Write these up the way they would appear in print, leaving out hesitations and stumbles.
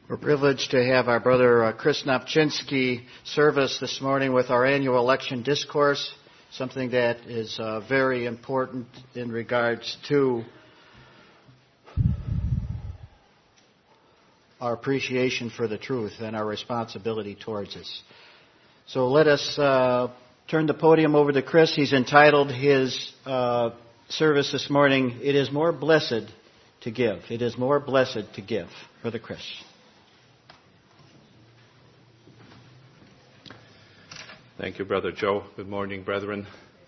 We're privileged to have our brother Chris Napczynski serve us this morning with our annual election discourse, something that is very important in regards to our appreciation for the truth and our responsibility towards us. So let us turn the podium over to Chris. He's entitled his service this morning, "It is more blessed to give." It is more blessed to give. Brother Chris. Thank you, Brother Joe. Good morning, brethren.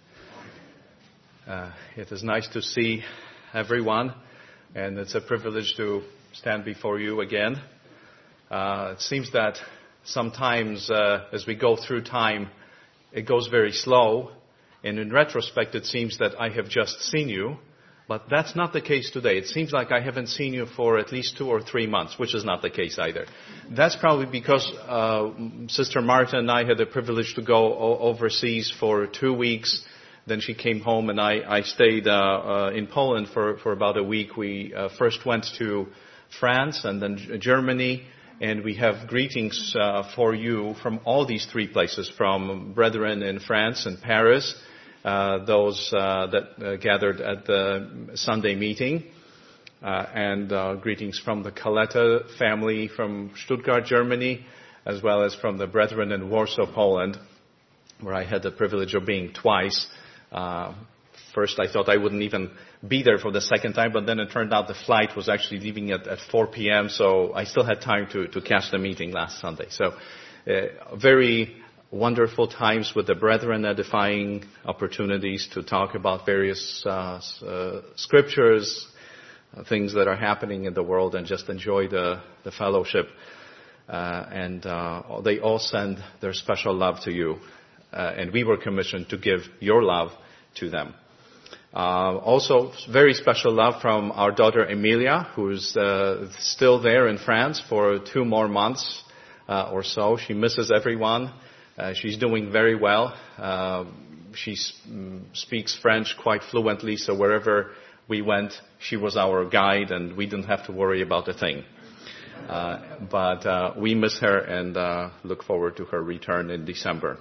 It is nice to see everyone, and it's a privilege to stand before you again. It seems that sometimes as we go through time, it goes very slow, and in retrospect, it seems that I have just seen you, but that's not the case today. It seems like I haven't seen you for at least 2 or 3 months, which is not the case either. That's probably because Sister Marta and I had the privilege to go overseas for 2 weeks. Then she came home, and I stayed in Poland for about a week. We first went to France and then Germany, and we have greetings for you from all these 3 places, from brethren in France and Paris, those that gathered at the Sunday meeting, and greetings from the Kaleta family from Stuttgart, Germany, as well as from the brethren in Warsaw, Poland, where I had the privilege of being twice. First, I thought I wouldn't even be there for the second time, but then it turned out the flight was actually leaving at 4 p.m., so I still had time to catch the meeting last Sunday. So very wonderful times with the brethren, edifying opportunities to talk about various scriptures, things that are happening in the world, and just enjoy the fellowship. And they all send their special love to you. And we were commissioned to give your love to them. Also, very special love from our daughter Emilia, who's still there in France for 2 more months or so. She misses everyone. She's doing very well. She speaks French quite fluently, so wherever we went, she was our guide, and we didn't have to worry about a thing. But we miss her and look forward to her return in December.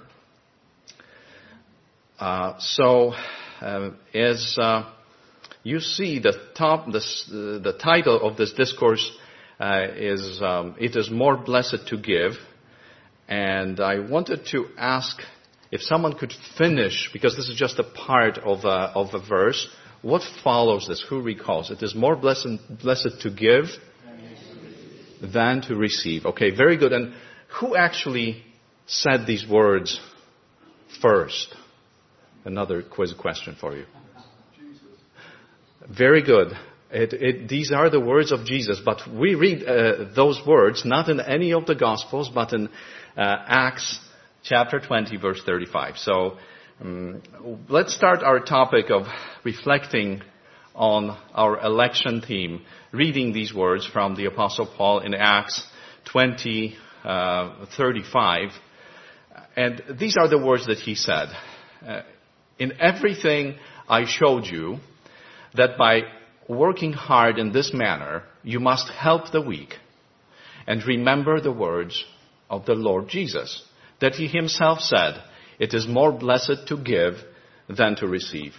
So, as you see, the title of this discourse is "It is more blessed to give." And I wanted to ask if someone could finish, because this is just a part of a verse, what follows this? Who recalls? It is more blessed to give than to receive. Okay, very good. And who actually said these words first? Another quiz question for you. Jesus. Very good. These are the words of Jesus, but we read those words not in any of the Gospels, but in Acts chapter 20, verse 35. So let's start our topic of reflecting on our election theme, reading these words from the Apostle Paul in Acts 20, 35. And these are the words that he said. In everything I showed you that by working hard in this manner, you must help the weak and remember the words of the Lord Jesus, that he himself said, "It is more blessed to give than to receive."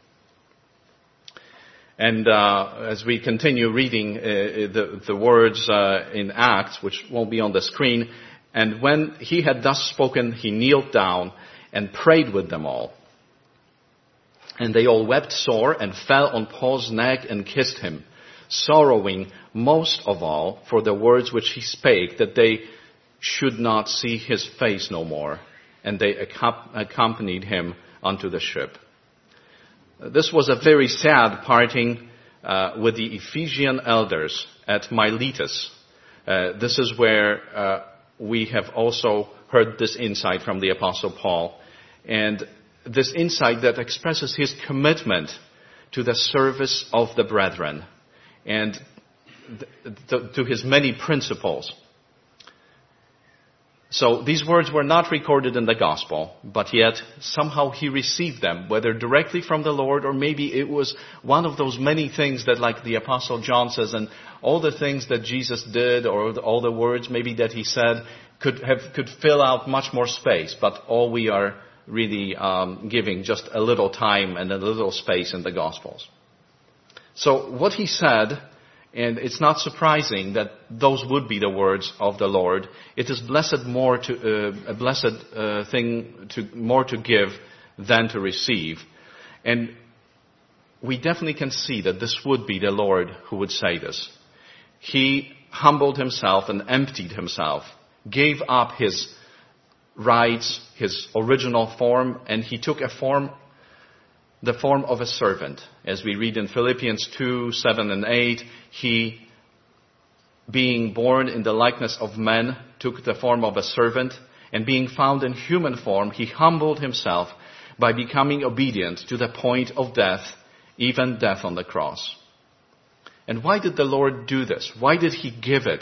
And as we continue reading the words in Acts, which won't be on the screen, and when he had thus spoken, he kneeled down and prayed with them all. And they all wept sore and fell on Paul's neck and kissed him, sorrowing most of all for the words which he spake, that they should not see his face no more. And they accompanied him unto the ship. This was a very sad parting with the Ephesian elders at Miletus. This is where we have also heard this insight from the Apostle Paul. And this insight that expresses his commitment to the service of the brethren and to his many principles. So these words were not recorded in the gospel, but yet somehow he received them, whether directly from the Lord or maybe it was one of those many things that, like the Apostle John says, and all the things that Jesus did or all the words maybe that he said could fill out much more space, but all we are really giving just a little time and a little space in the Gospels. So what he said, and it's not surprising that those would be the words of the Lord. It is more to give than to receive. And we definitely can see that this would be the Lord who would say this. He humbled himself and emptied himself, gave up his rights, his original form, and he took the form of a servant. As we read in Philippians 2, 7 and 8, he, being born in the likeness of men, took the form of a servant, and being found in human form, he humbled himself by becoming obedient to the point of death, even death on the cross. And why did the Lord do this? Why did he give it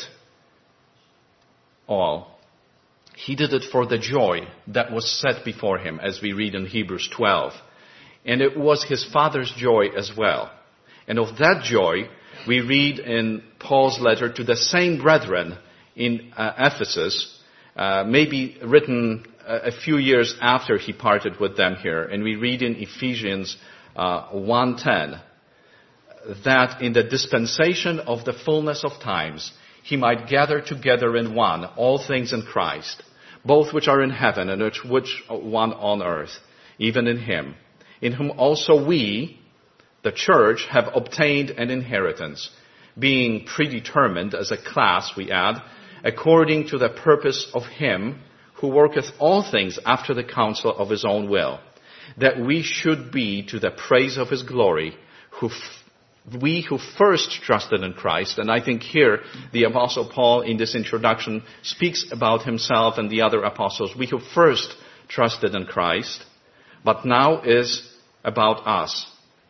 all? He did it for the joy that was set before him, as we read in Hebrews 12. And it was his Father's joy as well. And of that joy, we read in Paul's letter to the same brethren in Ephesus, maybe written a few years after he parted with them here. And we read in Ephesians 1:10 that in the dispensation of the fullness of times, he might gather together in one all things in Christ, both which are in heaven and which one on earth, even in him, in whom also we, the church, have obtained an inheritance, being predetermined as a class, we add, according to the purpose of him who worketh all things after the counsel of his own will, that we should be to the praise of his glory, we who first trusted in Christ. And I think here the Apostle Paul in this introduction speaks about himself and the other apostles. We who first trusted in Christ, but now is about us.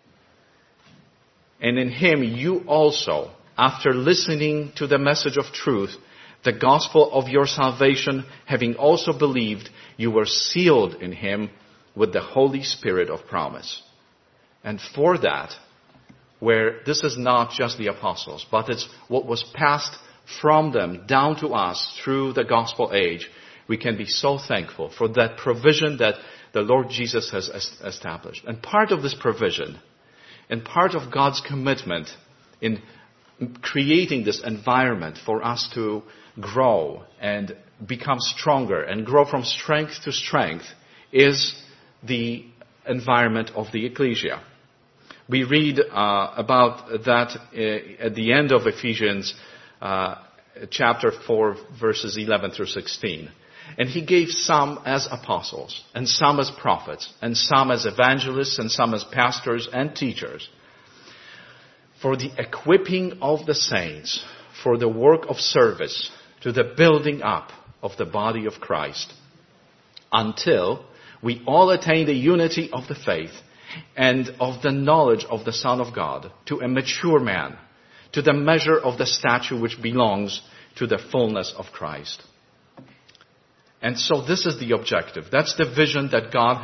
And in him you also, after listening to the message of truth, the gospel of your salvation, having also believed, you were sealed in him with the Holy Spirit of promise. And for that, where this is not just the apostles, but it's what was passed from them down to us through the gospel age, we can be so thankful for that provision that the Lord Jesus has established. And part of this provision, and part of God's commitment in creating this environment for us to grow and become stronger and grow from strength to strength, is the environment of the ecclesia. We read about that at the end of Ephesians chapter 4, verses 11 through 16. And he gave some as apostles, and some as prophets, and some as evangelists, and some as pastors and teachers, for the equipping of the saints, for the work of service, to the building up of the body of Christ, until we all attain the unity of the faith and of the knowledge of the Son of God, to a mature man, to the measure of the stature which belongs to the fullness of Christ. And so this is the objective. That's the vision that God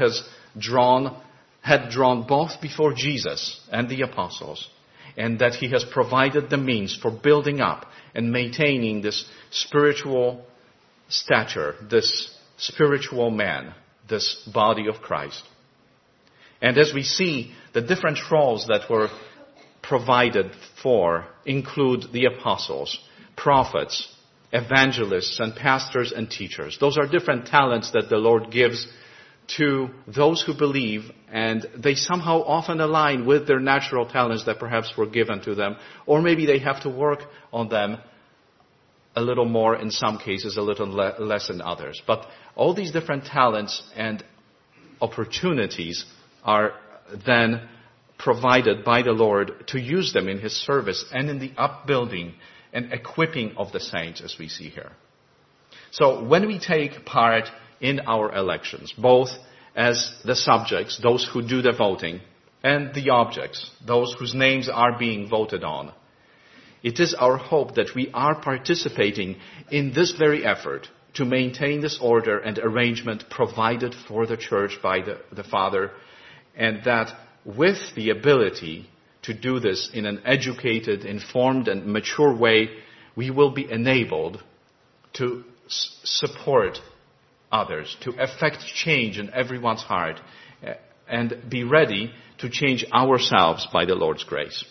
had drawn both before Jesus and the apostles, and that he has provided the means for building up and maintaining this spiritual stature, this spiritual man, this body of Christ. And as we see, the different roles that were provided for include the apostles, prophets, evangelists, and pastors and teachers. Those are different talents that the Lord gives to those who believe, and they somehow often align with their natural talents that perhaps were given to them, or maybe they have to work on them a little more in some cases, a little less in others. But all these different talents and opportunities are then provided by the Lord to use them in his service and in the upbuilding and equipping of the saints, as we see here. So when we take part in our elections, both as the subjects, those who do the voting, and the objects, those whose names are being voted on, it is our hope that we are participating in this very effort, to maintain this order and arrangement provided for the church by the Father, and that with the ability to do this in an educated, informed, and mature way, we will be enabled to support others, to effect change in everyone's heart, and be ready to change ourselves by the Lord's grace.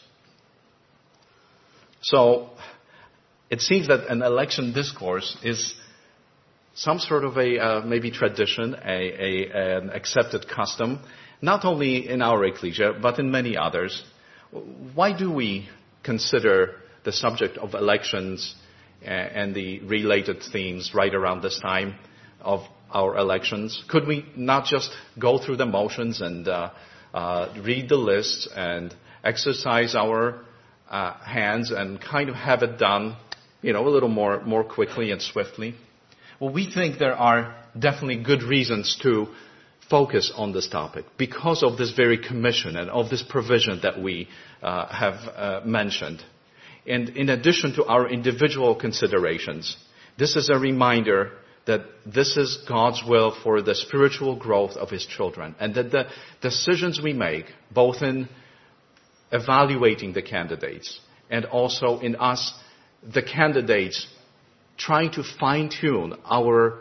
So, it seems that an election discourse is some sort of a maybe tradition, an accepted custom, not only in our ecclesia, but in many others. Why do we consider the subject of elections and the related themes right around this time of our elections? Could we not just go through the motions and read the lists and exercise our hands and kind of have it done, a little more quickly and swiftly? Well, we think there are definitely good reasons to focus on this topic because of this very commission and of this provision that we have mentioned. And in addition to our individual considerations, this is a reminder that this is God's will for the spiritual growth of His children, and that the decisions we make, both in evaluating the candidates and also in us, the candidates, trying to fine-tune our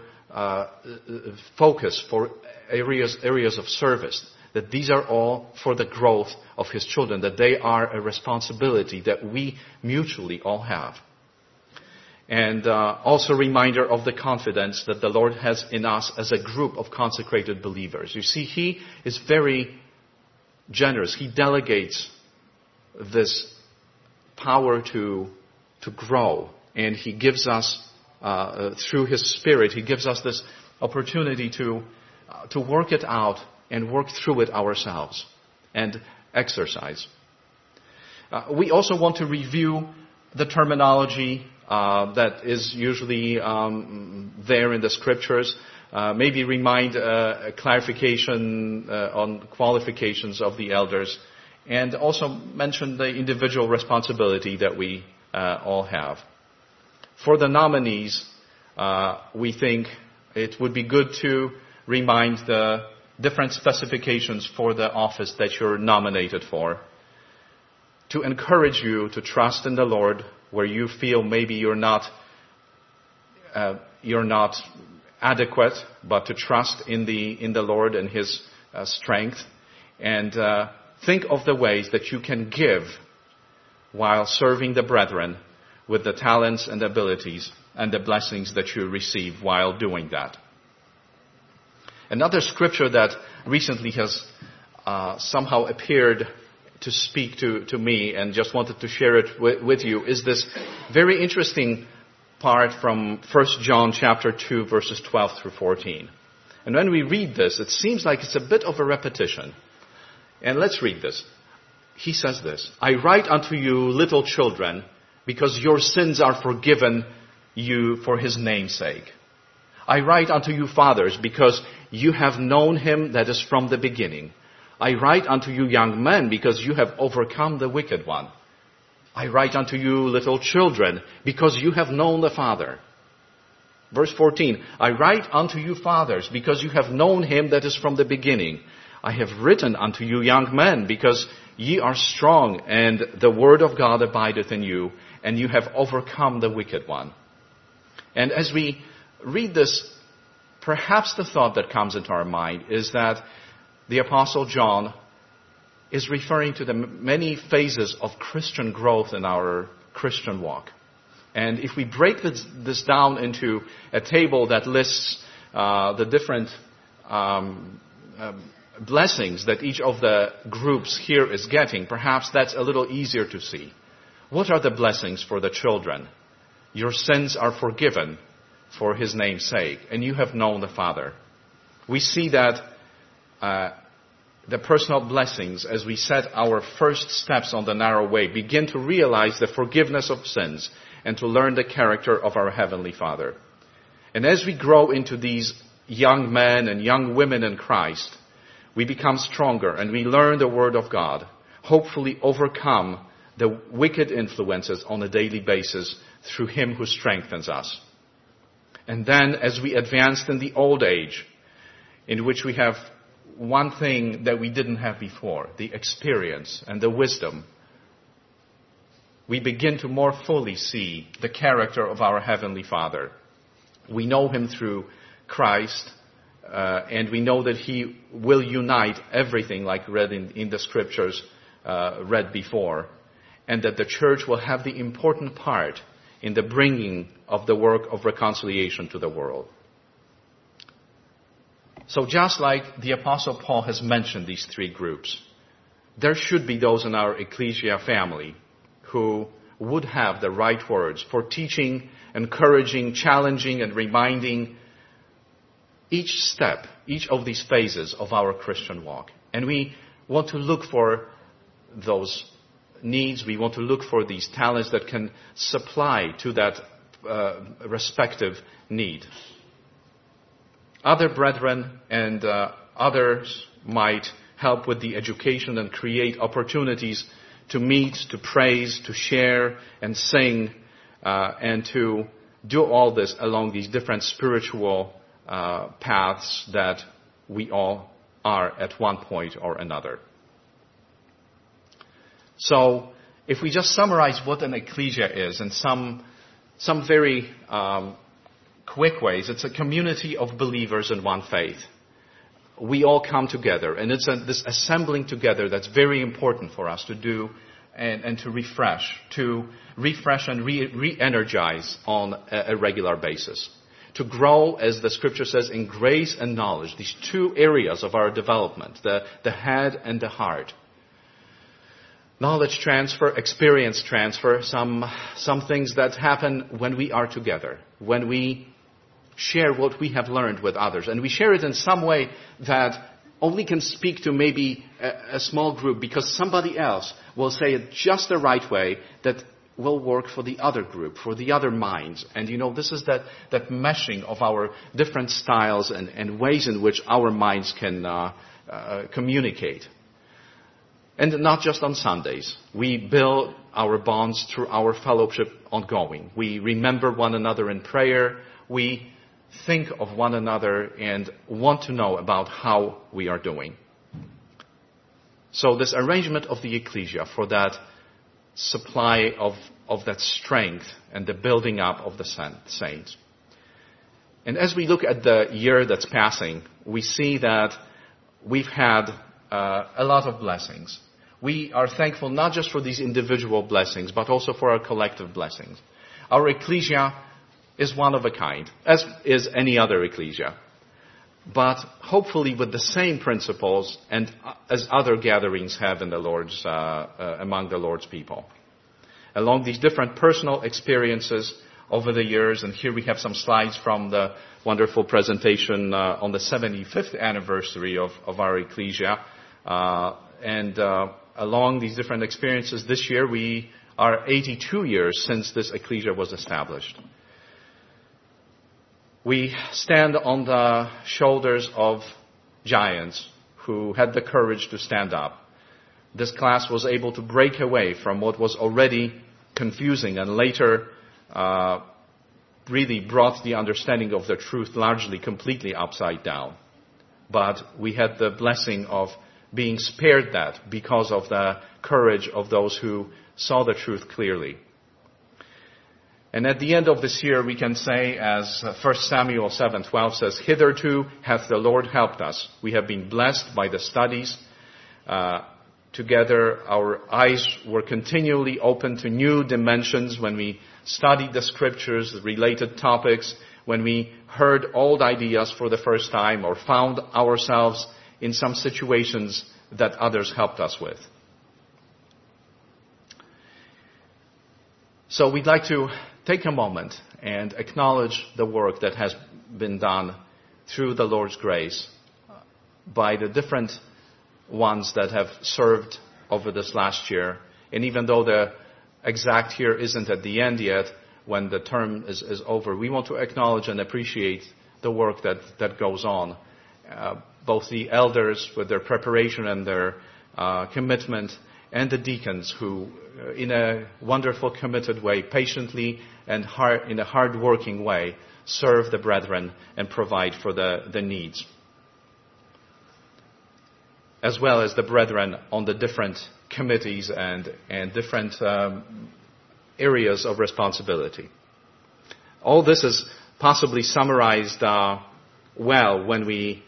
focus for areas of service, that these are all for the growth of His children, that they are a responsibility that we mutually all have. And also a reminder of the confidence that the Lord has in us as a group of consecrated believers. You see, He is very generous. He delegates this power to grow, and He gives us, through His Spirit, He gives us this opportunity to work it out and work through it ourselves and exercise. We also want to review the terminology that is usually there in the Scriptures, maybe remind a clarification on qualifications of the elders, and also mention the individual responsibility that we all have. For the nominees, we think it would be good to remind the different specifications for the office that you're nominated for, to encourage you to trust in the Lord where you feel maybe you're not adequate, but to trust in the Lord and His strength, and think of the ways that you can give while serving the brethren with the talents and abilities and the blessings that you receive while doing that. Another scripture that recently has somehow appeared to speak to me, and just wanted to share it with you, is this very interesting part from 1 John chapter 2, verses 12 through 14. And when we read this, it seems like it's a bit of a repetition. And let's read this. He says this: "I write unto you, little children, because your sins are forgiven you for His name's sake. I write unto you, fathers, because you have known Him that is from the beginning. I write unto you, young men, because you have overcome the wicked one. I write unto you, little children, because you have known the Father." Verse 14, "I write unto you, fathers, because you have known Him that is from the beginning. I have written unto you, young men, because ye are strong, and the word of God abideth in you, and you have overcome the wicked one." And as we read this, perhaps the thought that comes into our mind is that the Apostle John is referring to the many phases of Christian growth in our Christian walk. And if we break this down into a table that lists the different blessings that each of the groups here is getting, perhaps that's a little easier to see. What are the blessings for the children? Your sins are forgiven for His name's sake, and you have known the Father. We see that the personal blessings, as we set our first steps on the narrow way, begin to realize the forgiveness of sins and to learn the character of our Heavenly Father. And as we grow into these young men and young women in Christ, we become stronger and we learn the Word of God, hopefully overcome the wicked influences on a daily basis through Him who strengthens us. And then as we advanced in the old age, in which we have one thing that we didn't have before, the experience and the wisdom, we begin to more fully see the character of our Heavenly Father. We know Him through Christ, and we know that He will unite everything like read in the Scriptures, read before, and that the church will have the important part in the bringing of the work of reconciliation to the world. So just like the Apostle Paul has mentioned these three groups, there should be those in our ecclesia family who would have the right words for teaching, encouraging, challenging, and reminding each step, each of these phases of our Christian walk. And we want to look for those needs. We want to look for these talents that can supply to that respective need. Other brethren and others might help with the education and create opportunities to meet, to praise, to share and sing, and to do all this along these different spiritual paths that we all are at one point or another. So, if we just summarize what an ecclesia is in some very quick ways, it's a community of believers in one faith. We all come together, and it's this assembling together that's very important for us to do and to refresh and re-energize on a regular basis. To grow, as the Scripture says, in grace and knowledge, these two areas of our development, the head and the heart. Knowledge transfer, experience transfer, some things that happen when we are together, when we share what we have learned with others. And we share it in some way that only can speak to maybe a small group, because somebody else will say it just the right way that will work for the other group, for the other minds. And this is that meshing of our different styles and ways in which our minds can communicate. And not just on Sundays. We build our bonds through our fellowship ongoing. We remember one another in prayer. We think of one another and want to know about how we are doing. So this arrangement of the ecclesia for that supply of that strength and the building up of the saints. And as we look at the year that's passing, we see that we've had a lot of blessings. We are thankful not just for these individual blessings, but also for our collective blessings. Our ecclesia is one of a kind, as is any other ecclesia. But hopefully with the same principles and as other gatherings have in the Lord's, among the Lord's people. Along these different personal experiences over the years, and here we have some slides from the wonderful presentation on the 75th anniversary of our ecclesia. Along these different experiences this year, we are 82 years since this ecclesia was established. We stand on the shoulders of giants who had the courage to stand up. This class was able to break away from what was already confusing and later really brought the understanding of the truth largely completely upside down. But we had the blessing of being spared that because of the courage of those who saw the truth clearly. And at the end of this year, we can say, as 1 Samuel 7:12 says, "Hitherto hath the Lord helped us. We have been blessed by the studies. Together, our eyes were continually open to new dimensions when we studied the Scriptures, related topics, when we heard old ideas for the first time or found ourselves in some situations that others helped us with." So we'd like to take a moment and acknowledge the work that has been done through the Lord's grace by the different ones that have served over this last year. And even though the exact year isn't at the end yet, when the term is over, we want to acknowledge and appreciate the work that goes on. Both the elders with their preparation and their commitment, and the deacons who, in a wonderful, committed way, patiently and in a hard-working way, serve the brethren and provide for the needs, as well as the brethren on the different committees and different areas of responsibility. All this is possibly summarized well when we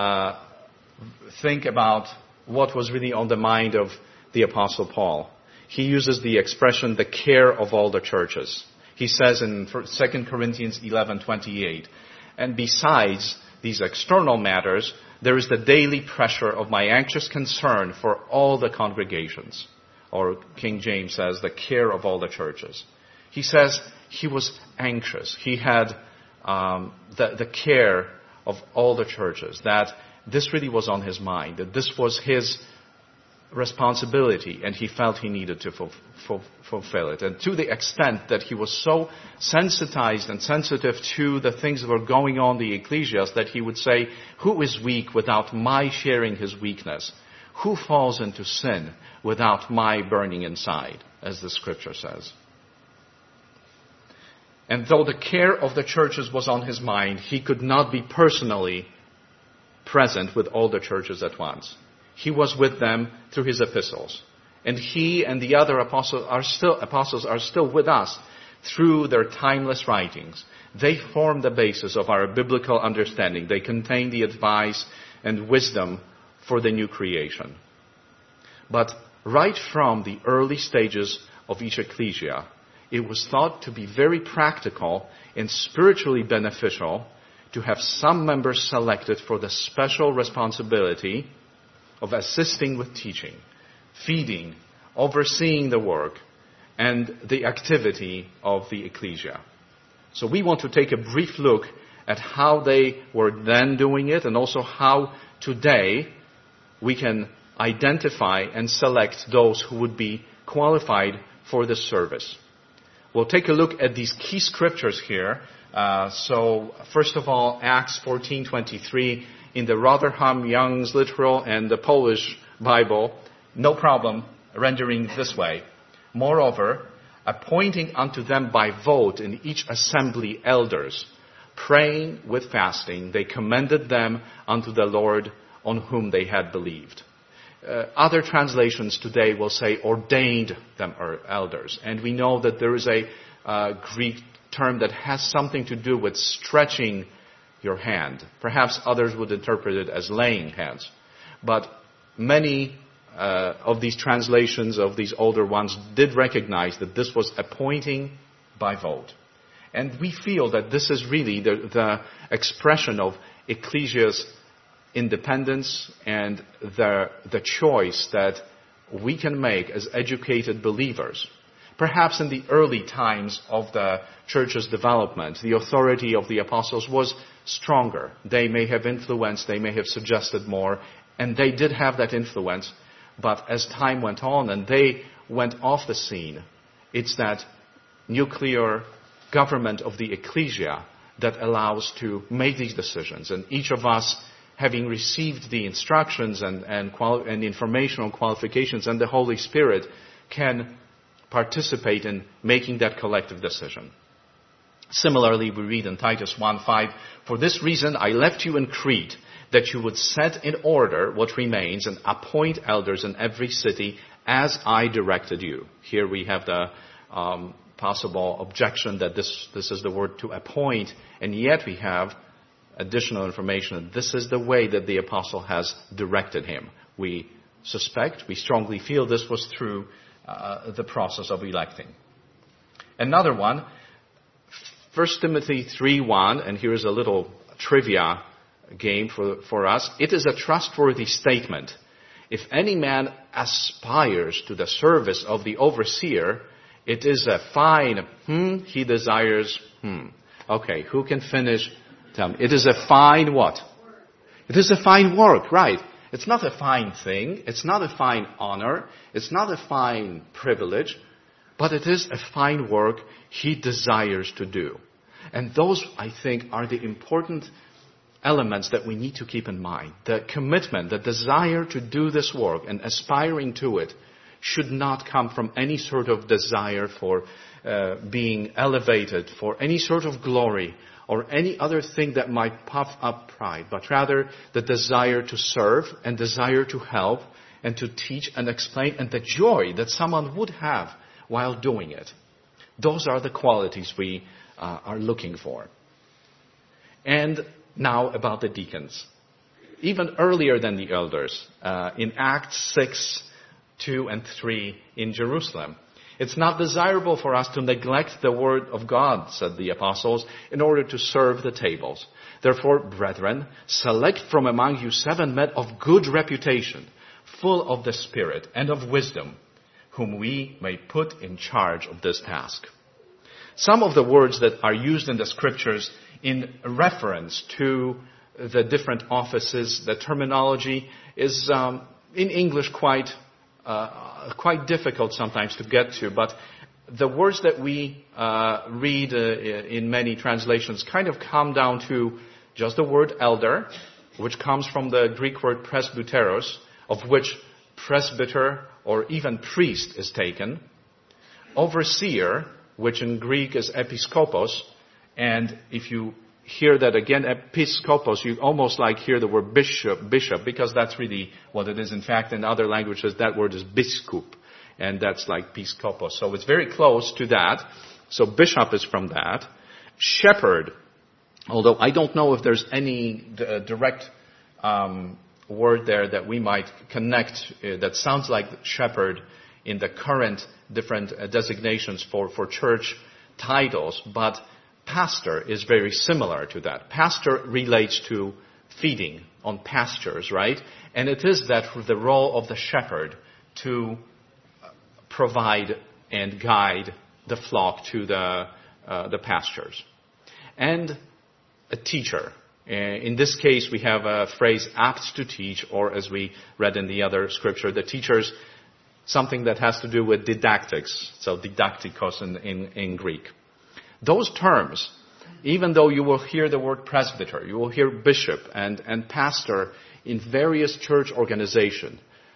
think about what was really on the mind of the Apostle Paul. He uses the expression, the care of all the churches. He says in 2 Corinthians 11:28, and besides these external matters, there is the daily pressure of my anxious concern for all the congregations. Or King James says, the care of all the churches. He says he was anxious. He had the care of all the churches, that this really was on his mind, that this was his responsibility, and he felt he needed to fulfill it. And to the extent that he was so sensitized and sensitive to the things that were going on in the ecclesias, that he would say, who is weak without my sharing his weakness? Who falls into sin without my burning inside, as the scripture says? And though the care of the churches was on his mind, he could not be personally present with all the churches at once. He was with them through his epistles. And he and the other apostles are still with us through their timeless writings. They form the basis of our biblical understanding. They contain the advice and wisdom for the new creation. But right from the early stages of each ecclesia, it was thought to be very practical and spiritually beneficial to have some members selected for the special responsibility of assisting with teaching, feeding, overseeing the work, and the activity of the ecclesia. So we want to take a brief look at how they were then doing it, and also how today we can identify and select those who would be qualified for this service. We'll take a look at these key scriptures here. So first of all, Acts 14:23 in the Rotherham Young's Literal and the Polish Bible, no problem, rendering this way. Moreover, appointing unto them by vote in each assembly elders, praying with fasting, they commended them unto the Lord on whom they had believed. Other translations today will say ordained them elders. And we know that there is a Greek term that has something to do with stretching your hand. Perhaps others would interpret it as laying hands. But many of these translations of these older ones did recognize that this was appointing by vote. And we feel that this is really the expression of ecclesia's independence and the choice that we can make as educated believers. Perhaps in the early times of the church's development, the authority of the apostles was stronger. They may have influenced, they may have suggested more, and they did have that influence. But as time went on and they went off the scene, it's that nuclear government of the ecclesia that allows to make these decisions. And each of us, having received the instructions and informational qualifications and the Holy Spirit, can participate in making that collective decision. Similarly, we read in Titus 1:5, for this reason I left you in Crete, that you would set in order what remains and appoint elders in every city as I directed you. Here we have the possible objection that this is the word to appoint, and yet we have additional information that this is the way that the apostle has directed him. We suspect, we strongly feel this was through the process of electing. Another one, 1 Timothy 3:1, and here's a little trivia game for us. It is a trustworthy statement. If any man aspires to the service of the overseer, it is a fine, he desires, Okay, who can finish? Tell me. It is a fine what? It is a fine work, right. It's not a fine thing. It's not a fine honor. It's not a fine privilege. But it is a fine work he desires to do. And those, I think, are the important elements that we need to keep in mind. The commitment, the desire to do this work and aspiring to it should not come from any sort of desire for being elevated, for any sort of glory, or any other thing that might puff up pride, but rather the desire to serve and desire to help and to teach and explain, and the joy that someone would have while doing it. Those are the qualities we are looking for. And now about the deacons. Even earlier than the elders, in Acts 6, 2 and 3 in Jerusalem. It's not desirable for us to neglect the word of God, said the apostles, in order to serve the tables. Therefore, brethren, select from among you 7 men of good reputation, full of the Spirit and of wisdom, whom we may put in charge of this task. Some of the words that are used in the scriptures in reference to the different offices, the terminology is in English quite difficult sometimes to get to, but the words that we read in many translations kind of come down to just the word elder, which comes from the Greek word presbyteros, of which presbyter or even priest is taken, overseer, which in Greek is episkopos, and if you hear that again, episkopos, you almost like hear the word bishop, because that's really what it is. In fact, in other languages, that word is biskup, and that's like piskopos. So it's very close to that. So bishop is from that. Shepherd, although I don't know if there's any direct word there that we might connect that sounds like shepherd in the current different designations for church titles, but pastor is very similar to that. Pastor relates to feeding on pastures, right? And it is that the role of the shepherd to provide and guide the flock to the pastures. And a teacher. In this case, we have a phrase apt to teach, or as we read in the other scripture, the teachers, something that has to do with didactics, so didaktikos in Greek. Those terms, even though you will hear the word presbyter, you will hear bishop and pastor in various church organizations,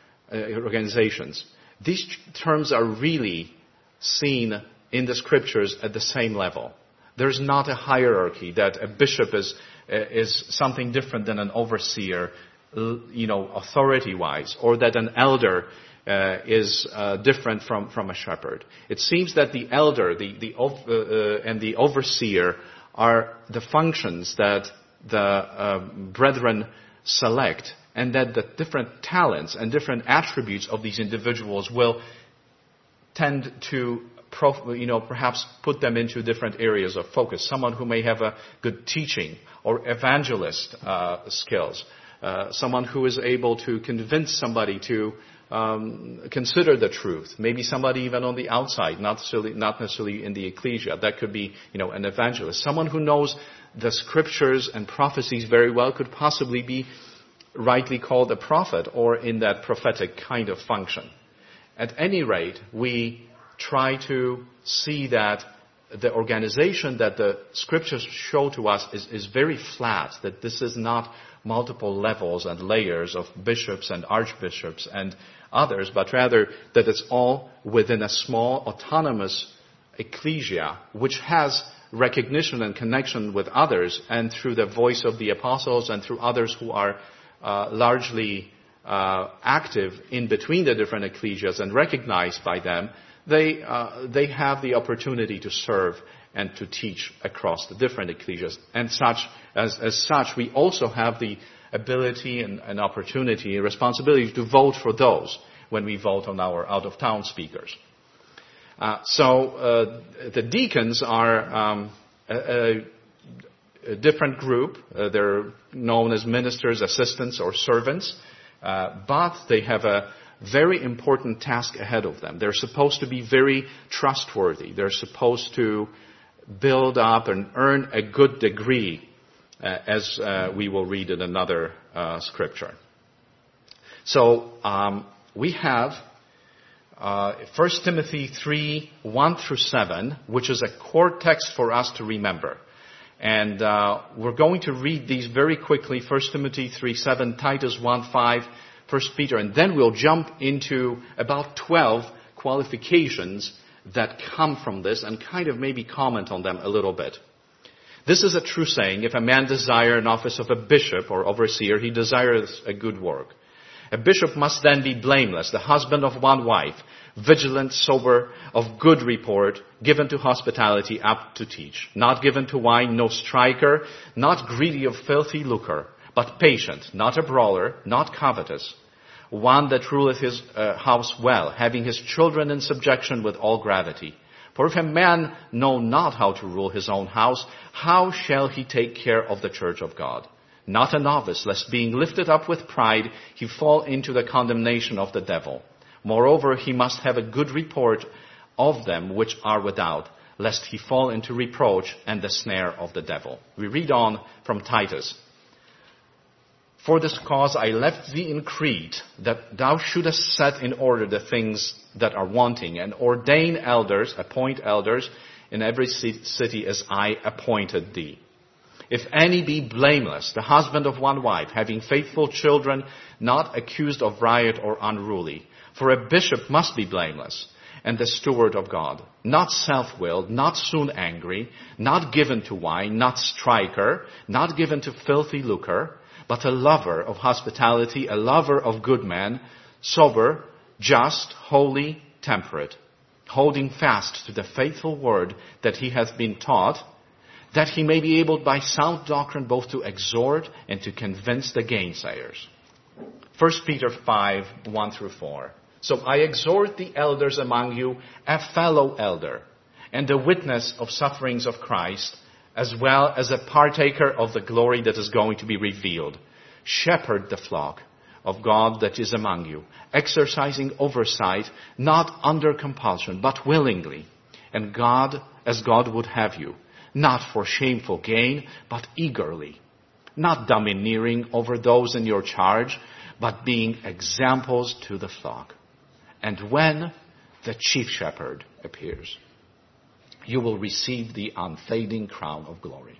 these terms are really seen in the scriptures at the same level. There's not a hierarchy that a bishop is something different than an overseer, authority-wise, or that an elder is different from a shepherd. It seems that the elder, and the overseer are the functions that the brethren select, and that the different talents and different attributes of these individuals will tend to perhaps put them into different areas of focus. Someone who may have a good teaching or evangelist skills. Someone who is able to convince somebody to consider the truth. Maybe somebody even on the outside, not necessarily in the ecclesia. That could be, an evangelist. Someone who knows the scriptures and prophecies very well could possibly be rightly called a prophet or in that prophetic kind of function. At any rate, we try to see that the organization that the scriptures show to us is very flat, that this is not multiple levels and layers of bishops and archbishops and others, but rather that it's all within a small autonomous ecclesia which has recognition and connection with others, and through the voice of the apostles and through others who are largely active in between the different ecclesias and recognized by them, they have the opportunity to serve and to teach across the different ecclesias. And as such, we also have the ability and opportunity and responsibility to vote for those when we vote on our out-of-town speakers. So the deacons are a different group. They're known as ministers, assistants, or servants, but they have a very important task ahead of them. They're supposed to be very trustworthy. They're supposed to build up and earn a good degree, as we will read in another scripture. So we have 1 Timothy 3, 1 through 7, which is a core text for us to remember. And we're going to read these very quickly. 1 Timothy 3, 7, Titus 1, 5, 1 Peter, and then we'll jump into about 12 qualifications that come from this and kind of maybe comment on them a little bit. This is a true saying. If a man desire an office of a bishop or overseer, he desires a good work. A bishop must then be blameless, the husband of one wife, vigilant, sober, of good report, given to hospitality, apt to teach, not given to wine, no striker, not greedy of filthy lucre, but patient, not a brawler, not covetous, one that ruleth his house well, having his children in subjection with all gravity. For if a man know not how to rule his own house, how shall he take care of the church of God? Not a novice, lest being lifted up with pride, he fall into the condemnation of the devil. Moreover, he must have a good report of them which are without, lest he fall into reproach and the snare of the devil. We read on from Titus. For this cause I left thee in Crete, that thou shouldest set in order the things that are wanting, and ordain elders, appoint elders in every city as I appointed thee. If any be blameless, the husband of one wife, having faithful children, not accused of riot or unruly. For a bishop must be blameless, and the steward of God, not self-willed, not soon angry, not given to wine, not striker, not given to filthy lucre, but a lover of hospitality, a lover of good men, sober, just, holy, temperate, holding fast to the faithful word that he hath been taught, that he may be able by sound doctrine both to exhort and to convince the gainsayers. 1 Peter 5, 1 through 4. So I exhort the elders among you, a fellow elder, and a witness of sufferings of Christ, as well as a partaker of the glory that is going to be revealed. Shepherd the flock of God that is among you, exercising oversight, not under compulsion, but willingly, and God, as God would have you, not for shameful gain, but eagerly, not domineering over those in your charge, but being examples to the flock. And when the chief shepherd appears, you will receive the unfading crown of glory.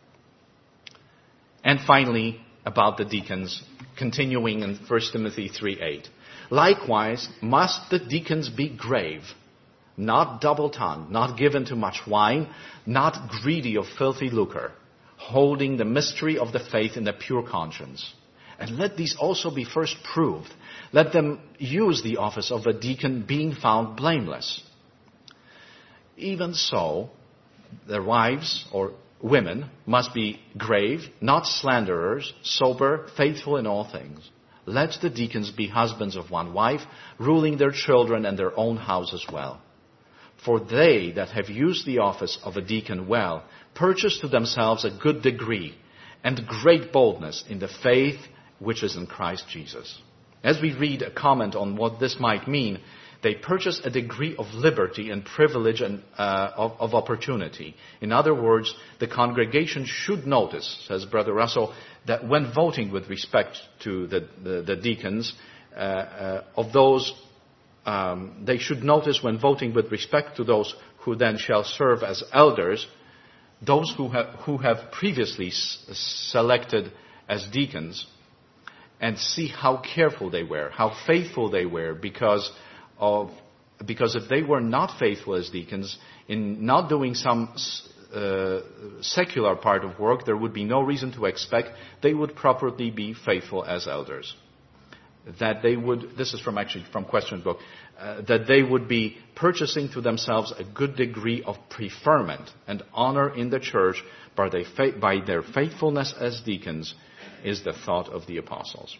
And finally, about the deacons, continuing in 1 Timothy 3:8. Likewise, must the deacons be grave, not double-tongued, not given to much wine, not greedy of filthy lucre, holding the mystery of the faith in a pure conscience. And let these also be first proved. Let them use the office of a deacon, being found blameless. Even so, their wives or women must be grave, not slanderers, sober, faithful in all things. Let the deacons be husbands of one wife, ruling their children and their own house as well. For they that have used the office of a deacon well, purchase to themselves a good degree and great boldness in the faith which is in Christ Jesus. As we read a comment on what this might mean, they purchase a degree of liberty and privilege and of opportunity. In other words, the congregation should notice, says Brother Russell, that when voting with respect to the deacons, of those, they should notice when voting with respect to those who then shall serve as elders, those who have previously selected as deacons, and see how careful they were, how faithful they were, because if they were not faithful as deacons, in not doing some secular part of work, there would be no reason to expect they would properly be faithful as elders. That they would, this is from Question Book, that they would be purchasing to themselves a good degree of preferment and honor in the church by their faithfulness as deacons, is the thought of the apostle.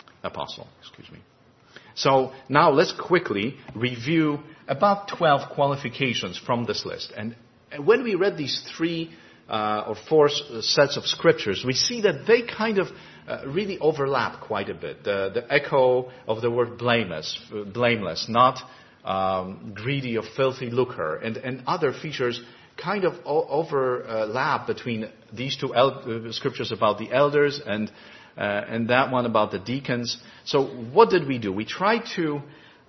So now let's quickly review about 12 qualifications from this list. And when we read these 3 or 4 sets of scriptures, we see that they kind of really overlap quite a bit. The echo of the word blameless, not greedy of filthy lucre, and other features kind of overlap between these 2 scriptures about the elders and that one about the deacons. So what did we do? We tried to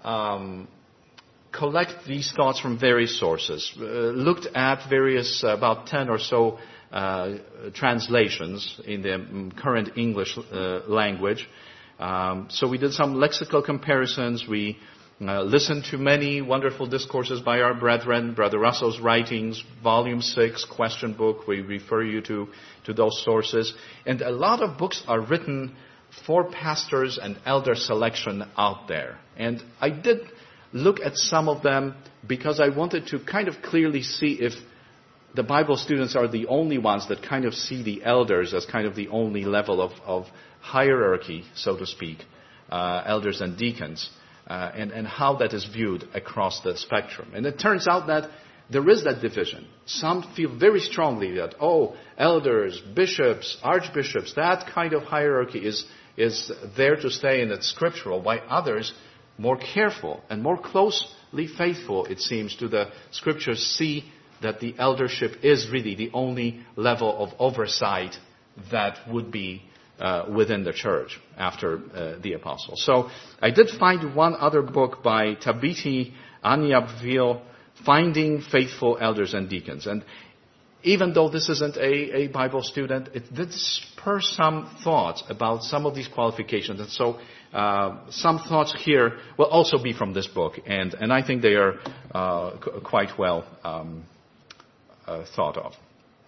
collect these thoughts from various sources, looked at various, about 10 or so translations in the current English language. So we did some lexical comparisons. We Listen to many wonderful discourses by our brethren, Brother Russell's writings, Volume 6, Question Book. We refer you to those sources. And a lot of books are written for pastors and elder selection out there. And I did look at some of them because I wanted to kind of clearly see if the Bible students are the only ones that kind of see the elders as kind of the only level of hierarchy, so to speak, elders and deacons. And how that is viewed across the spectrum. And it turns out that there is that division. Some feel very strongly that, elders, bishops, archbishops, that kind of hierarchy is there to stay and it's scriptural, while others, more careful and more closely faithful, it seems, to the scriptures, see that the eldership is really the only level of oversight that would be within the church after the apostles. So I did find one other book by Tabiti Anyabvil, Finding Faithful Elders and Deacons. And even though this isn't a Bible student, it did spur some thoughts about some of these qualifications. And so some thoughts here will also be from this book. And I think they are quite well thought of.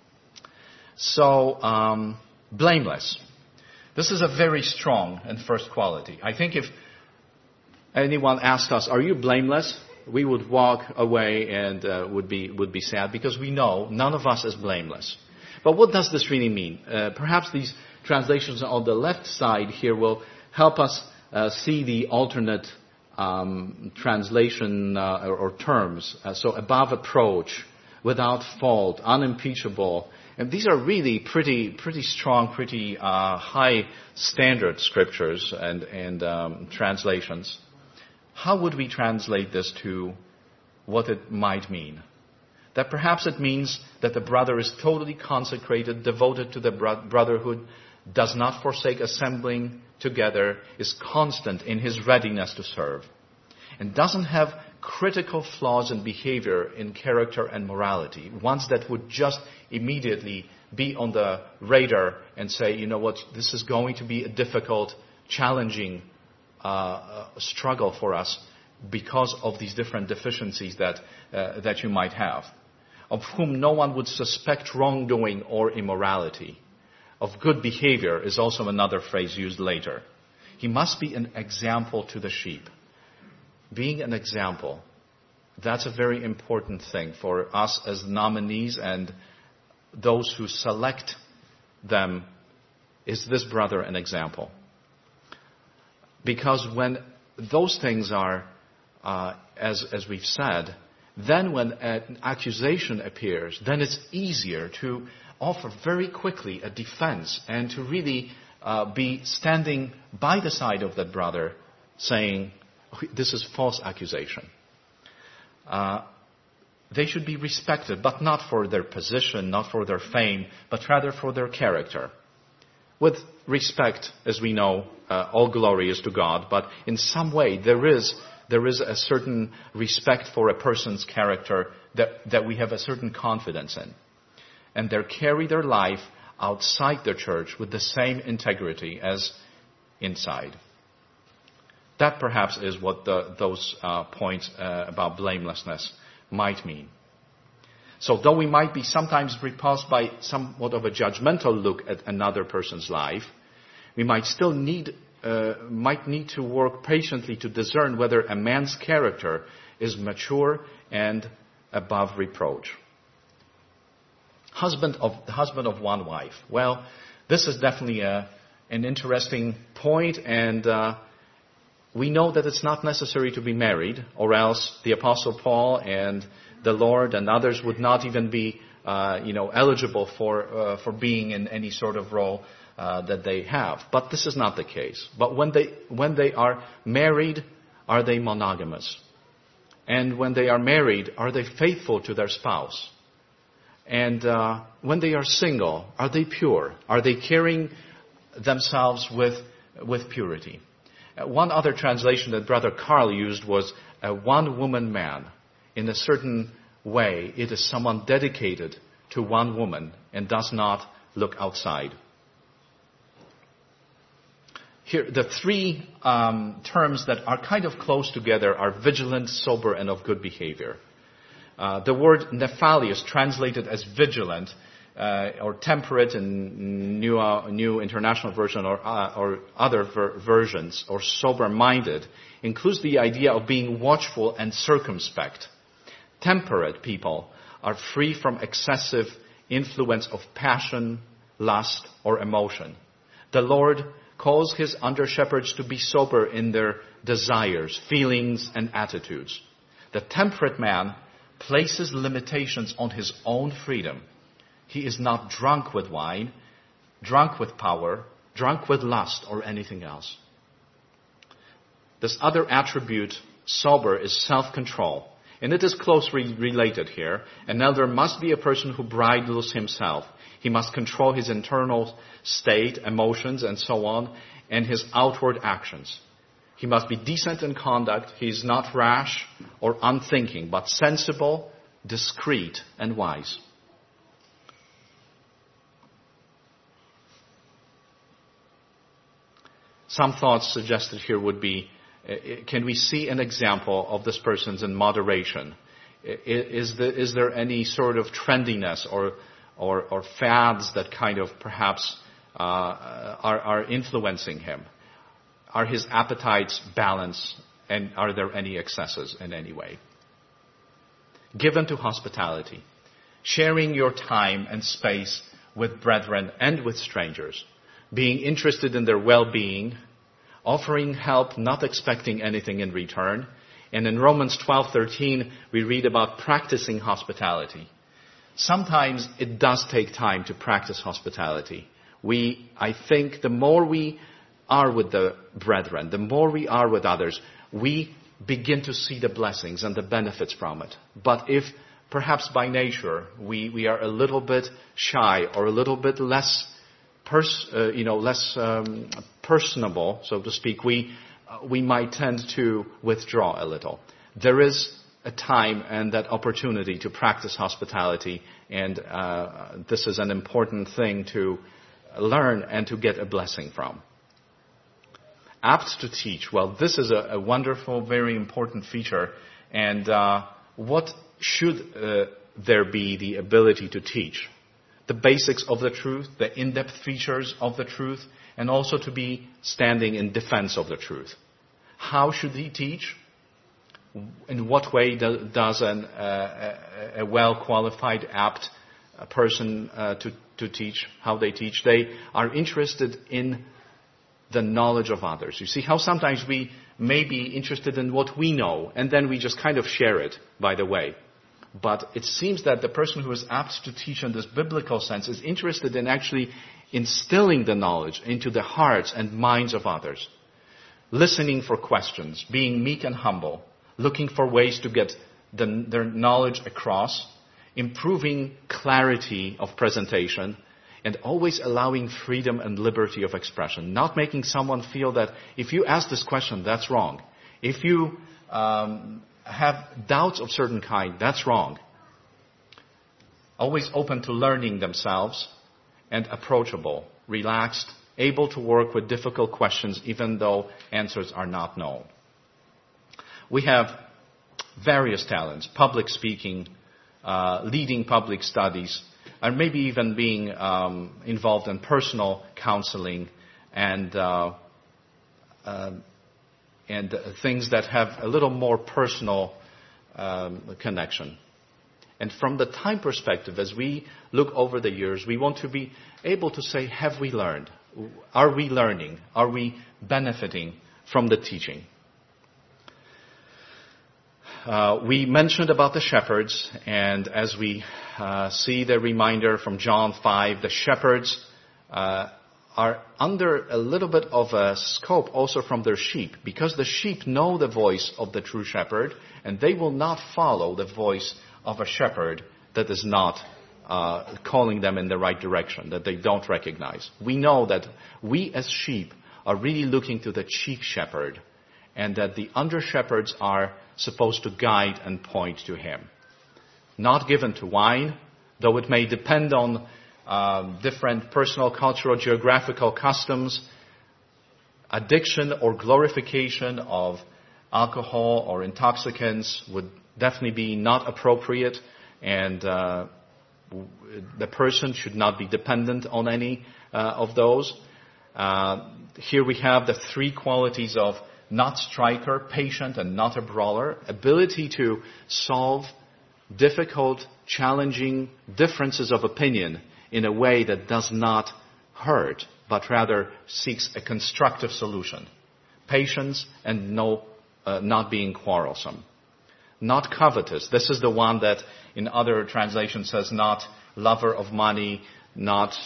So, blameless. This is a very strong and first quality. I think if anyone asked us, are you blameless? We would walk away and would be sad because we know none of us is blameless. But what does this really mean? Perhaps these translations on the left side here will help us see the alternate translation or terms. So above reproach, without fault, unimpeachable. And these are really pretty strong, pretty high standard scriptures and translations. How would we translate this to what it might mean? That perhaps it means that the brother is totally consecrated, devoted to the brotherhood, does not forsake assembling together, is constant in his readiness to serve, and doesn't have critical flaws in behavior, in character and morality, ones that would just immediately be on the radar and say, you know what, this is going to be a difficult, challenging struggle for us because of these different deficiencies that you might have, of whom no one would suspect wrongdoing or immorality. Of good behavior is also another phrase used later. He must be an example to the sheep. Being an example, that's a very important thing for us as nominees and those who select them. Is this brother an example? Because when those things are, as we've said, then when an accusation appears, then it's easier to offer very quickly a defense and to really be standing by the side of that brother saying, this is false accusation. They should be respected, but not for their position, not for their fame, but rather for their character. With respect, as we know, all glory is to God, but in some way there is a certain respect for a person's character that we have a certain confidence in. And they carry their life outside the church with the same integrity as inside. That perhaps is what those points about blamelessness might mean. So though we might be sometimes repulsed by somewhat of a judgmental look at another person's life, we might still need to work patiently to discern whether a man's character is mature and above reproach. The husband of one wife. Well, this is definitely an interesting point, and we know that it's not necessary to be married, or else the Apostle Paul and the Lord and others would not even be, eligible for being in any sort of role that they have. But this is not the case. But when they are married, are they monogamous? And when they are married, are they faithful to their spouse? And when they are single, are they pure? Are they carrying themselves with purity? One other translation that Brother Carl used was a one-woman man. In a certain way, it is someone dedicated to one woman and does not look outside. Here, the three terms that are kind of close together are vigilant, sober, and of good behavior. The word nephalios, translated as vigilant, or temperate in New International Version or other versions, or sober-minded, includes the idea of being watchful and circumspect. Temperate people are free from excessive influence of passion, lust, or emotion. The Lord calls his under-shepherds to be sober in their desires, feelings, and attitudes. The temperate man places limitations on his own freedom. He is not drunk with wine, drunk with power, drunk with lust, or anything else. This other attribute, sober, is self-control. And it is closely related here. An elder must be a person who bridles himself. He must control his internal state, emotions, and so on, and his outward actions. He must be decent in conduct. He is not rash or unthinking, but sensible, discreet, and wise. Some thoughts suggested here would be, can we see an example of this person's in moderation? Is there any sort of trendiness or fads that kind of perhaps are influencing him? Are his appetites balanced, and are there any excesses in any way? Given to hospitality, sharing your time and space with brethren and with strangers, being interested in their well-being, offering help, not expecting anything in return. And in Romans 12:13, we read about practicing hospitality. Sometimes it does take time to practice hospitality. I think the more we are with the brethren, the more we are with others, we begin to see the blessings and the benefits from it. But if perhaps by nature we are a little bit shy or a little bit less personable, so to speak, we might tend to withdraw a little. There is a time and that opportunity to practice hospitality, and this is an important thing to learn and to get a blessing from. Apt to teach. Well, this is a wonderful, very important feature. And what should there be the ability to teach? The basics of the truth, the in-depth features of the truth, and also to be standing in defense of the truth. How should he teach? In what way does a well-qualified, apt person to teach, how they teach? They are interested in the knowledge of others. You see how sometimes we may be interested in what we know, and then we just kind of share it, by the way. But it seems that the person who is apt to teach in this biblical sense is interested in actually instilling the knowledge into the hearts and minds of others. Listening for questions, being meek and humble, looking for ways to get their knowledge across, improving clarity of presentation, and always allowing freedom and liberty of expression. Not making someone feel that if you ask this question, that's wrong. If you have doubts of certain kind, that's wrong. Always open to learning themselves and approachable, relaxed, able to work with difficult questions even though answers are not known. We have various talents: public speaking, leading public studies, and maybe even being involved in personal counseling and things that have a little more personal connection. And from the time perspective, as we look over the years, we want to be able to say, have we learned? Are we learning? Are we benefiting from the teaching? We mentioned about the shepherds, and as we see the reminder from John 5, the shepherds are under a little bit of a scope also from their sheep, because the sheep know the voice of the true shepherd, and they will not follow the voice of a shepherd that is not calling them in the right direction, that they don't recognize. We know that we as sheep are really looking to the chief shepherd, and that the under-shepherds are supposed to guide and point to him. Not given to wine, though it may depend on different personal, cultural, geographical customs. addiction or glorification of alcohol or intoxicants would definitely be not appropriate, and the person should not be dependent on any of those. Here we have the three qualities of not striker, patient, and not a brawler. Ability to solve difficult, challenging differences of opinion in a way that does not hurt, but rather seeks a constructive solution. Patience and not being quarrelsome. Not covetous. This is the one that in other translations says not lover of money, not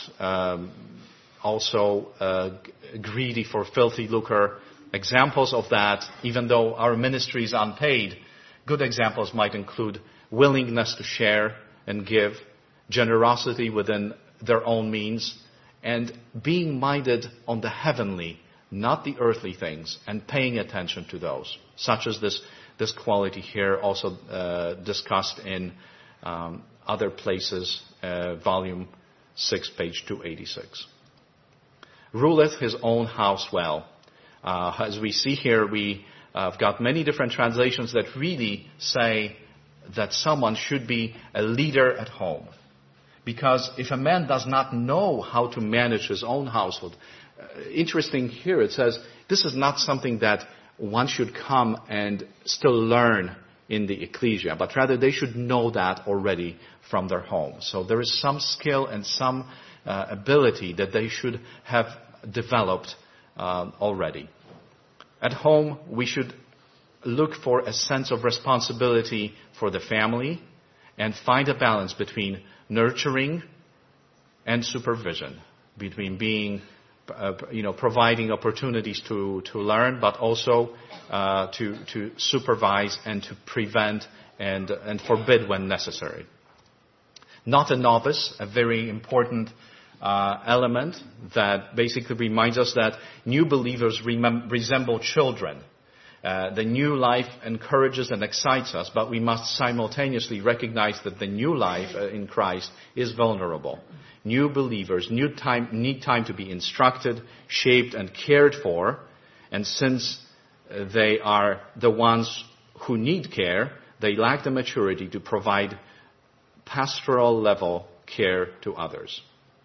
also greedy for filthy lucre. Examples of that, even though our ministry is unpaid, good examples might include willingness to share and give, generosity within their own means, and being minded on the heavenly, not the earthly things, and paying attention to those, such as this quality here, also discussed in other places, volume 6, page 286. Ruleth his own house well. As we see here, we have got many different translations that really say that someone should be a leader at home. Because if a man does not know how to manage his own household, interesting here, it says this is not something that one should come and still learn in the ecclesia, but rather they should know that already from their home. So there is some skill and some ability that they should have developed already. At home, we should look for a sense of responsibility for the family and find a balance between nurturing and supervision, between being, providing opportunities to learn, but also to supervise and to prevent and forbid when necessary. Not a novice, a very important element that basically reminds us that new believers resemble children. The new life encourages and excites us, but we must simultaneously recognize that the new life in Christ is vulnerable. New believers need time to be instructed, shaped, and cared for, and since they are the ones who need care, they lack the maturity to provide pastoral level care to others.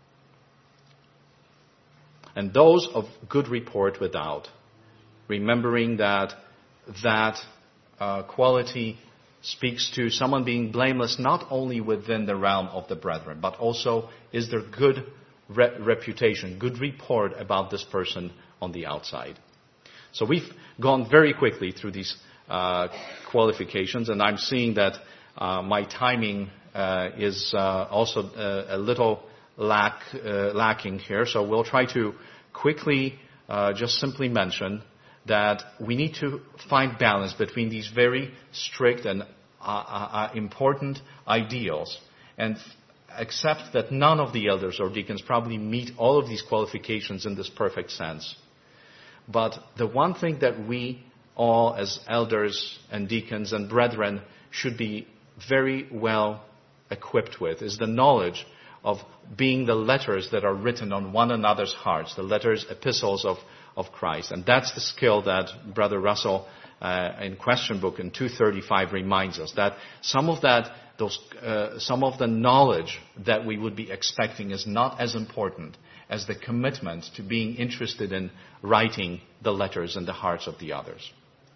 And those of good report without, remembering that quality speaks to someone being blameless not only within the realm of the brethren, but also is there good reputation, good report about this person on the outside. So we've gone very quickly through these qualifications, and I'm seeing that my timing is also a little lacking here. So we'll try to quickly just simply mention that we need to find balance between these very strict and important ideals and accept that none of the elders or deacons probably meet all of these qualifications in this perfect sense. But the one thing that we all as elders and deacons and brethren should be very well equipped with is the knowledge of being the letters that are written on one another's hearts, the letters, epistles of Christ. And that's the skill that Brother Russell in Question Book in 235 reminds us, that some of the knowledge that we would be expecting is not as important as the commitment to being interested in writing the letters in the hearts of the others.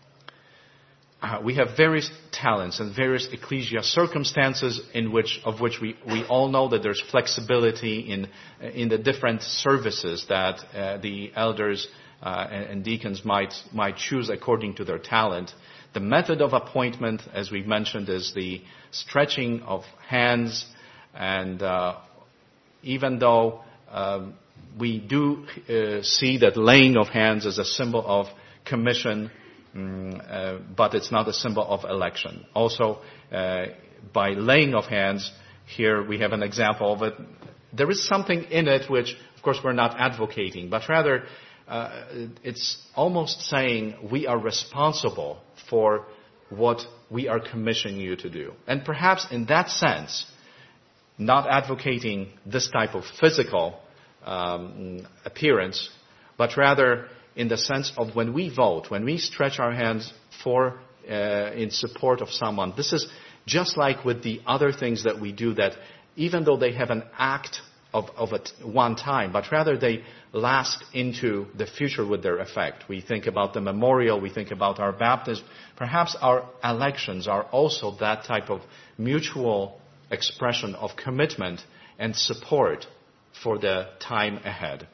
We have various talents and various ecclesia circumstances of which we all know that there's flexibility in the different services that the elders and deacons might choose according to their talent. The method of appointment, as we mentioned, is the stretching of hands, and even though we do see that laying of hands is a symbol of commission, but it's not a symbol of election. Also, by laying of hands, here we have an example of it. There is something in it which, of course, we're not advocating, but rather it's almost saying we are responsible for what we are commissioning you to do. And perhaps in that sense, not advocating this type of physical appearance, but rather in the sense of when we vote, when we stretch our hands for in support of someone, this is just like with the other things that we do, that even though they have an act of at one time, but rather they last into the future with their effect. We think about the memorial, we think about our baptism. Perhaps our elections are also that type of mutual expression of commitment and support for the time ahead.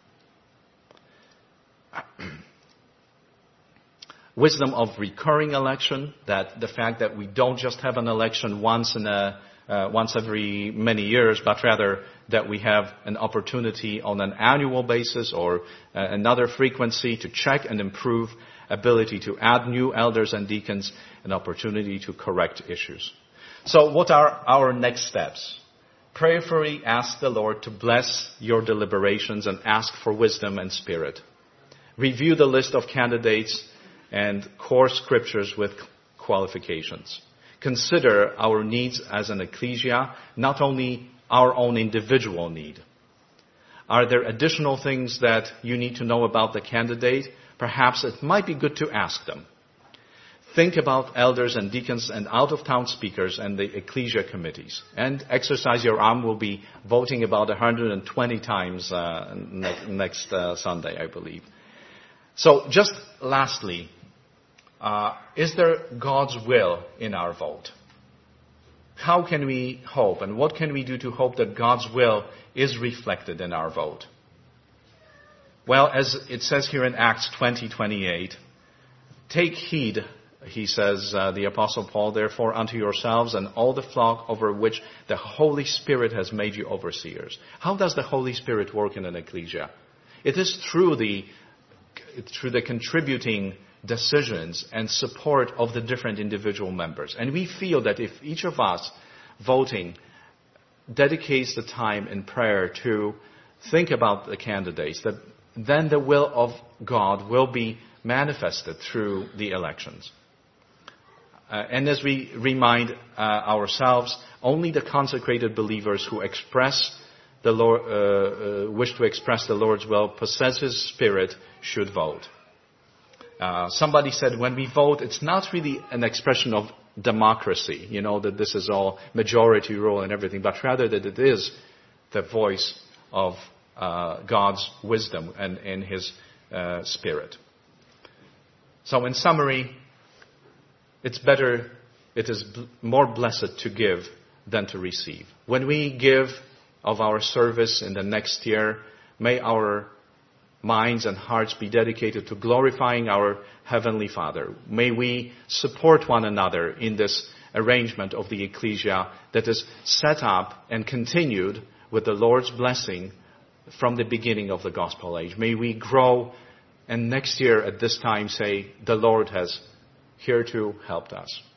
Wisdom of recurring election, that the fact that we don't just have an election once every many years, but rather that we have an opportunity on an annual basis or another frequency to check and improve, ability to add new elders and deacons, an opportunity to correct issues. So what are our next steps? Prayerfully ask the Lord to bless your deliberations and ask for wisdom and spirit. Review the list of candidates and core scriptures with qualifications. Consider our needs as an ecclesia, not only our own individual need. Are there additional things that you need to know about the candidate? Perhaps it might be good to ask them. Think about elders and deacons and out-of-town speakers and the ecclesia committees. And exercise your arm. Will be voting about 120 times next Sunday, I believe. So just lastly, is there God's will in our vote? How can we hope, and what can we do to hope that God's will is reflected in our vote? Well, as it says here in Acts 20:28, take heed, he says, the Apostle Paul, therefore unto yourselves and all the flock over which the Holy Spirit has made you overseers. How does the Holy Spirit work in an ecclesia? It is through the contributing decisions and support of the different individual members. And we feel that if each of us voting dedicates the time in prayer to think about the candidates, that then the will of God will be manifested through the elections. And as we remind ourselves, only the consecrated believers who express the Lord, wish to express the Lord's will, possess His Spirit, should vote. Somebody said when we vote, it's not really an expression of democracy, that this is all majority rule and everything, but rather that it is the voice of God's wisdom and in His Spirit. So in summary, it is more blessed to give than to receive. When we give of our service in the next year, may our minds and hearts be dedicated to glorifying our Heavenly Father. May we support one another in this arrangement of the ecclesia that is set up and continued with the Lord's blessing from the beginning of the gospel age. May we grow and next year at this time say, the Lord has hereto helped us.